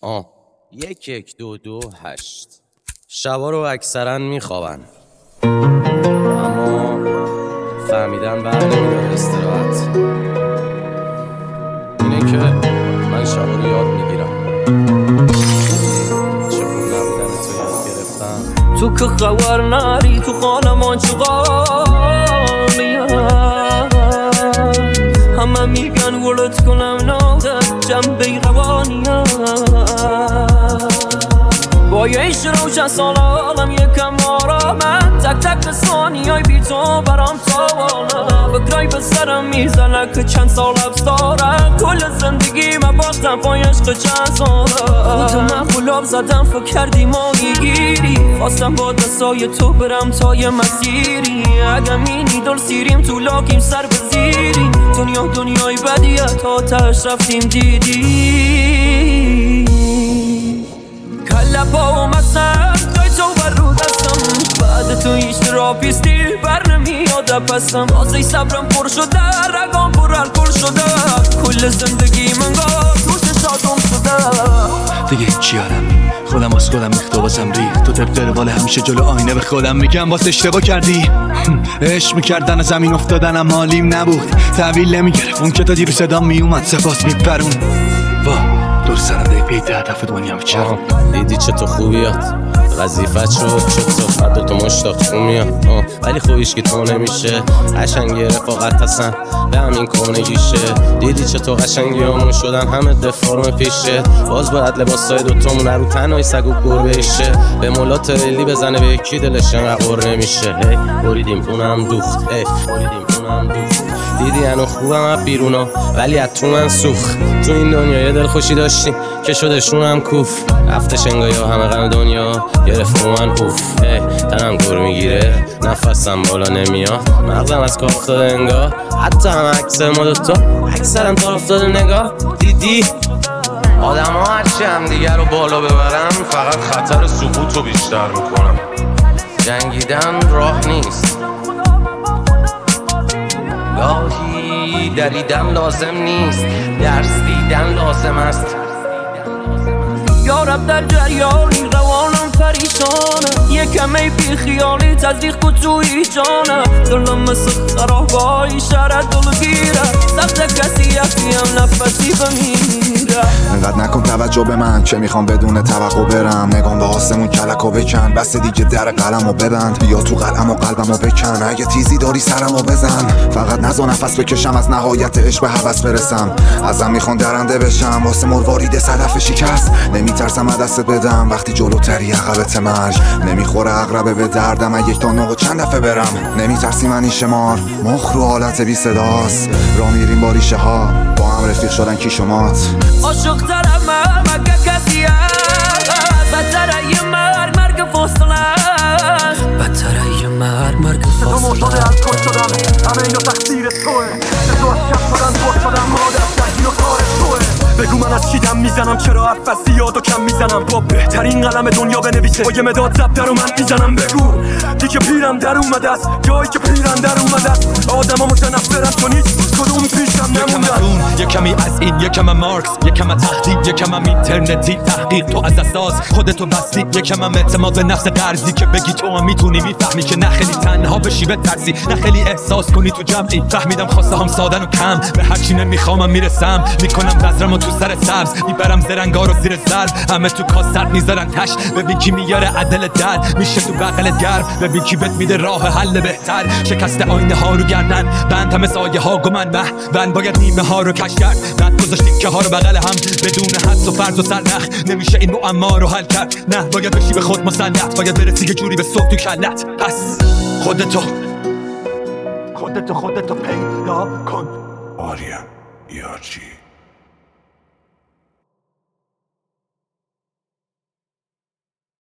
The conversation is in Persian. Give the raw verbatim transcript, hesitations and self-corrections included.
آه یک یک دو دو هشت. شبا رو اکثرا میخوابن اما فهمیدن بر نمیداره استراحت. اینه که من شبا رو یاد میگیرم چون نبودن تو یاد گرفتم. تو که خبر نری تو خانه من چقانیم، همه میگن ولد کنم ناده جنبه روانیم. با یه ایش روشن سال آلم یکم آرامه، تک تک ثانیای بی تو برام تاوانه. فکرای به سرم میزنه که چند سال حبس داره، کل زندگی من باختم پای عشق چند ساله. خودم من خلاب زدم فکر کردی ما میگیری، خواستم با دستای تو برم تا یه مسیری. اگه مینی دل سیریم تو لاکیم سر به زیریم، دنیا دنیای بدیه تا تش رفتیم دیدی. کله با مسن توی تو بر رو دستم، بعد تو هیچ تراپیستی بر نمیاده پسم. واسه صبرم پر شده رگام پر الکل شده، کل زندگی من گاه توش شادم شده. دیگه هیچی یارم خودم از خودم اختباسم ریخت تو طبق روال همیشه جلو آینه به خودم میگم باز اشتباه کردی. عشق میکردن از زمین افتادنم حالیم نبود، تحویل نمیگرفت اون که تا دیرو صدام میومد سپاس میپرون. وا دور سرم دیگه پیت هدف دنیا میچرم. دیدی چه تو خوبیات وظیفت شد چطور بعد تو مشتاق خون میاد، ولی خوبیش که تو نمیشه. قشنگی رفاقت هستن به همین کنگیشه. دیدی چه تو قشنگی همون شدن همه دفارم پیشه. باز باید لباسای دوتامون رو تنهای سگ و گربه ایشه. به مولات ریلی بزنه به یکی دلش انقدر قر نمیشه. هی بریدیم اونم دوخت، هی بریدیم اونم دوخت. دیدی انو خوبم از بیرونا ولی از تو من سوخت. تو این دنیا یه دل خوشی داشتیم که شدشون هم کوف. رفتش انگاه یا همه غم دنیا گرفت من اوف. ای تنم گر میگیره نفسم بالا نمیاد، مغزم از کار افتاده انگار. حتی هم عکس ما دوتا اکثرم تا افتاده نگاه. دیدی آدم ها هرچی هم دیگر رو بالا ببرن فقط خطر سقوط رو بیشتر میکنم. جنگیدن راه نیست، گاهی دریدن لازم نیست، درس دیدن لازم است. یارب در جریانی روانم پریشانه، یکم ای بی خیالی تزریق کن توی جانه. دلم مثل خرابای شهر دلگیره، سخت کسی یکیم نفسی بمیره. انقدر نکن توجه به من چه میخوام بدون توقع برم. نگام به آسمون کلکو بکن، بس دیگه در قلمو ببند. بیا تو قلم و قلبمو بکن، اگه تیزی داری سرمو بزن. فقط نزا نفس بکشم از نهایت عشق به هوس برسم. ازم میخوان درنده بشم واسه مروارید صدف شکست. نمیترسم از دست بدم وقتی جلوتری عقبت مرج. نمیخوره عقربه به دردم اگه یک تا نه و چند دفعه برم. نمیترسی من این شمار مخ رو حالت بی صداست. را میریم با ریشه ها با هم رفیق شدن کی شمات. عاشق ترم مگه کسی هست، بدتره یه مرگ مرگ فاصله است. بدتره یه مرگ مرگ فاصله است. صدا مرتاده از کش شدن همه اینا تقصیر توه. تو از کف شدن دور شدن مادر شدی و کار توه. بگو من از چی دم میزنم، چرا حرف یاد و کم میزنم. با بهترین قلم دنیا بنویسه با یه مداد زبط رو من میزنم. بگو دیگه پیرم در اومده است، جایی که پیرم در اومده است. آدم ها متنفرم چون هیچ کدوم پیشم نموندن. یه کمی از این یه کم مارکس، یه کم تهدید، یه کم اینترنتی تحقیق. تو از اساس خودتو بستی، یه کم اعتماد به نفس قرضی که بگی تو هم میتونی. میفهمی که نه خیلی تنها بشی بترسی، نه خیلی احساس کنی تو جمعی. فهمیدم خواسته هم سادن و کم، به هر چی نمیخوامم میرسم. میکنم بذرمو تو سر سبز، میبرم زرنگا رو زیر ضرب. همه تو کاسر میذارن تش، ببین کی میاره عدل درد. میشه تو بغل گرم، ببین کی بهت میده راه حل بهتر. شکست آینه ها رو گردن بند همه سایه ها گمن به بند. باید نیمه ها رو کش کرد، رد گذاشتیم که ها رو بغل هم. بدون حدس و فرض و سرنخ نمیشه این معما رو حل کرد. نه باید بشی به خود مسلط، باید برسی یه جوری به صبح تو کلت. پس خودتو خودتو خودتو پیدا کن. آریم یارچی